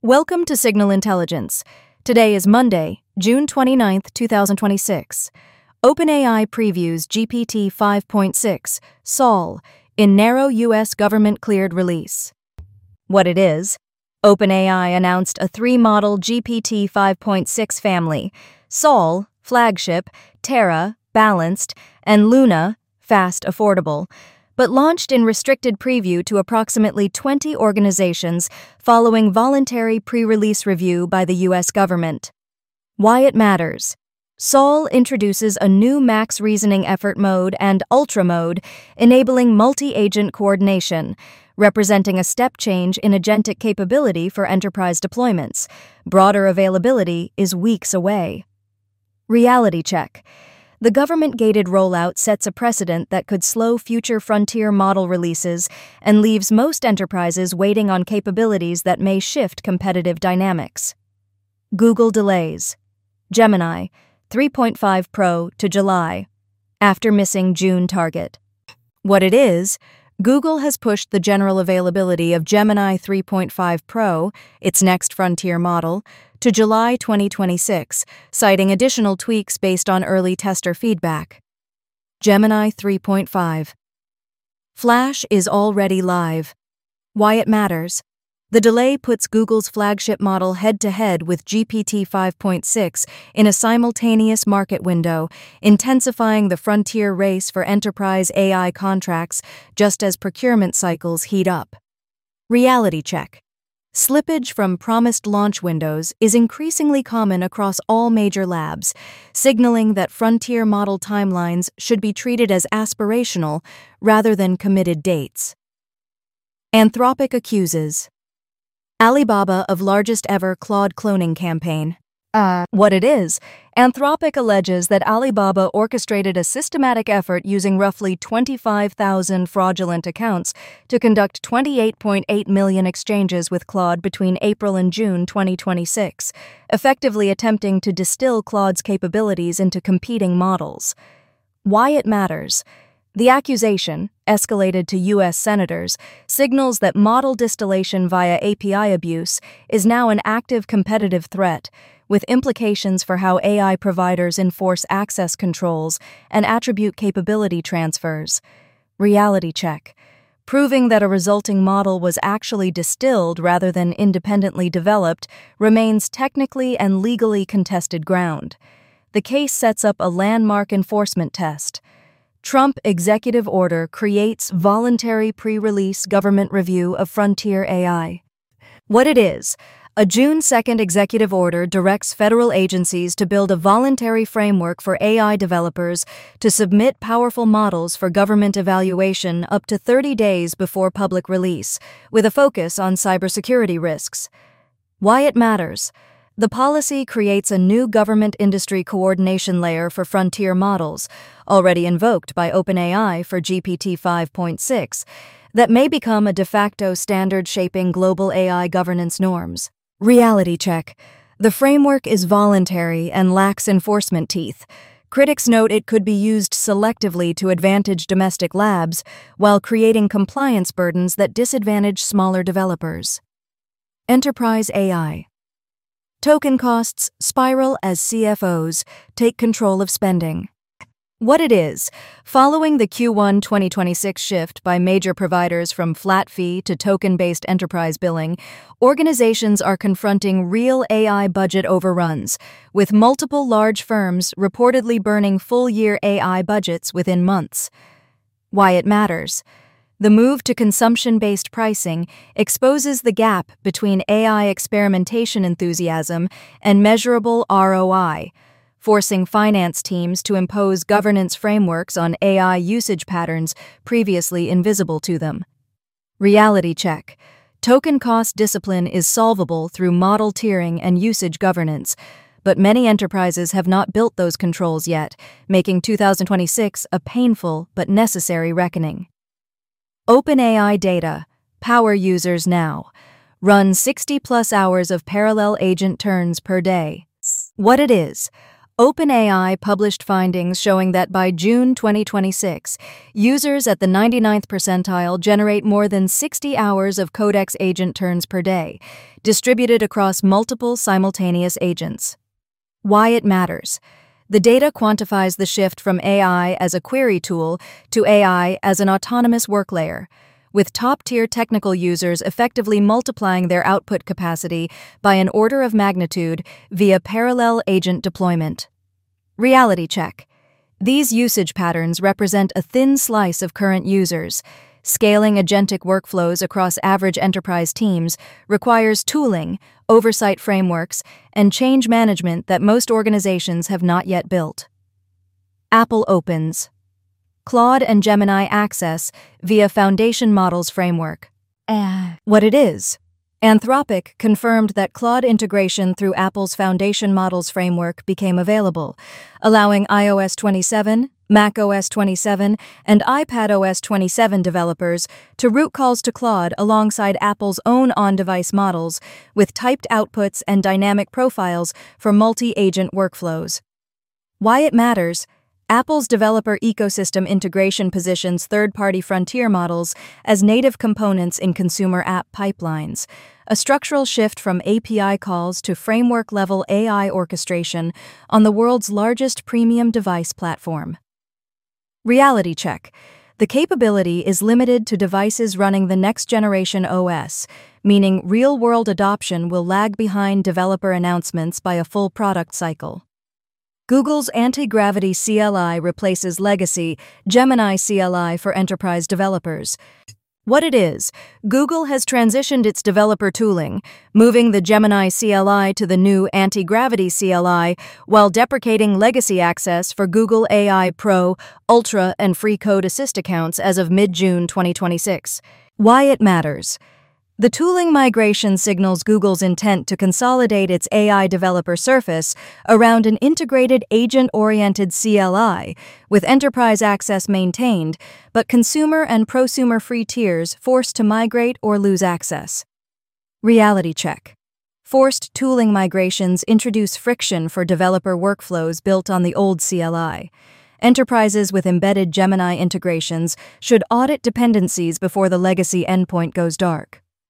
Welcome to Signal Intelligence. Today is Monday, June 29th, 2026. OpenAI previews GPT 5.6, Sol, in narrow U.S. government-cleared release. What it is: OpenAI announced a three-model GPT 5.6 family: Sol, flagship; Terra, balanced; and Luna, fast, affordable, but launched in restricted preview to approximately 20 organizations following voluntary pre-release review by the U.S. government. Why it matters: Sol introduces a new max reasoning effort mode and ultra mode, enabling multi-agent coordination, representing a step change in agentic capability for enterprise deployments. Broader availability is weeks away. Reality check: the government-gated rollout sets a precedent that could slow future frontier model releases and leaves most enterprises waiting on capabilities that may shift competitive dynamics. Google delays Gemini 3.5 Pro to July, after missing June target. What it is: Google has pushed the general availability of Gemini 3.5 Pro, its next frontier model, to July 2026, citing additional tweaks based on early tester feedback. Gemini 3.5. Flash is already live. Why it matters: the delay puts Google's flagship model head-to-head with GPT 5.6 in a simultaneous market window, intensifying the frontier race for enterprise AI contracts just as procurement cycles heat up. Reality check: slippage from promised launch windows is increasingly common across all major labs, signaling that frontier model timelines should be treated as aspirational rather than committed dates. Anthropic accuses Alibaba of largest ever Claude cloning campaign. What it is: Anthropic alleges that Alibaba orchestrated a systematic effort using roughly 25,000 fraudulent accounts to conduct 28.8 million exchanges with Claude between April and June 2026, effectively attempting to distill Claude's capabilities into competing models. Why it matters: the accusation, escalated to U.S. senators, signals that model distillation via API abuse is now an active competitive threat, with implications for how AI providers enforce access controls and attribute capability transfers. Reality check: proving that a resulting model was actually distilled rather than independently developed remains technically and legally contested ground. The case sets up a landmark enforcement test. Trump executive order creates voluntary pre-release government review of frontier AI. What it is: a June 2nd executive order directs federal agencies to build a voluntary framework for AI developers to submit powerful models for government evaluation up to 30 days before public release, with a focus on cybersecurity risks. Why it matters: the policy creates a new government industry coordination layer for frontier models, already invoked by OpenAI for GPT 5.6, that may become a de facto standard shaping global AI governance norms. Reality check: the framework is voluntary and lacks enforcement teeth. Critics note it could be used selectively to advantage domestic labs while creating compliance burdens that disadvantage smaller developers. Enterprise AI. Token costs spiral as CFOs take control of spending. What it is: following the Q1 2026 shift by major providers from flat fee to token-based enterprise billing, organizations are confronting real AI budget overruns, with multiple large firms reportedly burning full-year AI budgets within months. Why it matters: the move to consumption-based pricing exposes the gap between AI experimentation enthusiasm and measurable ROI, forcing finance teams to impose governance frameworks on AI usage patterns previously invisible to them. Reality check: token cost discipline is solvable through model tiering and usage governance, but many enterprises have not built those controls yet, making 2026 a painful but necessary reckoning. OpenAI data: power users now. Run 60-plus hours of parallel agent turns per day. What it is: OpenAI published findings showing that by June 2026, users at the 99th percentile generate more than 60 hours of Codex agent turns per day, distributed across multiple simultaneous agents. Why it matters. The data quantifies the shift from AI as a query tool to AI as an autonomous work layer, with top-tier technical users effectively multiplying their output capacity by an order of magnitude via parallel agent deployment. Reality check. These usage patterns represent a thin slice of current users. Scaling agentic workflows across average enterprise teams requires tooling, oversight frameworks, and change management that most organizations have not yet built. Apple opens Claude and Gemini access via Foundation Models framework. What it is. Anthropic confirmed that Claude integration through Apple's Foundation Models framework became available, allowing iOS 27, macOS 27, and iPadOS 27 developers to route calls to Claude alongside Apple's own on-device models with typed outputs and dynamic profiles for multi-agent workflows. Why it matters. Apple's developer ecosystem integration positions third-party frontier models as native components in consumer app pipelines, a structural shift from API calls to framework-level AI orchestration on the world's largest premium device platform. Reality check. The capability is limited to devices running the next-generation OS, meaning real-world adoption will lag behind developer announcements by a full product cycle. Google's anti-gravity CLI replaces legacy Gemini CLI for enterprise developers. What it is, Google has transitioned its developer tooling, moving the Gemini CLI to the new anti-gravity CLI while deprecating legacy access for Google AI Pro, Ultra, and Free Code Assist accounts as of mid-June 2026. Why it matters. The tooling migration signals Google's intent to consolidate its AI developer surface around an integrated agent-oriented CLI, with enterprise access maintained, but consumer and prosumer-free tiers forced to migrate or lose access. Reality check. Forced tooling migrations introduce friction for developer workflows built on the old CLI. Enterprises with embedded Gemini integrations should audit dependencies before the legacy endpoint goes dark.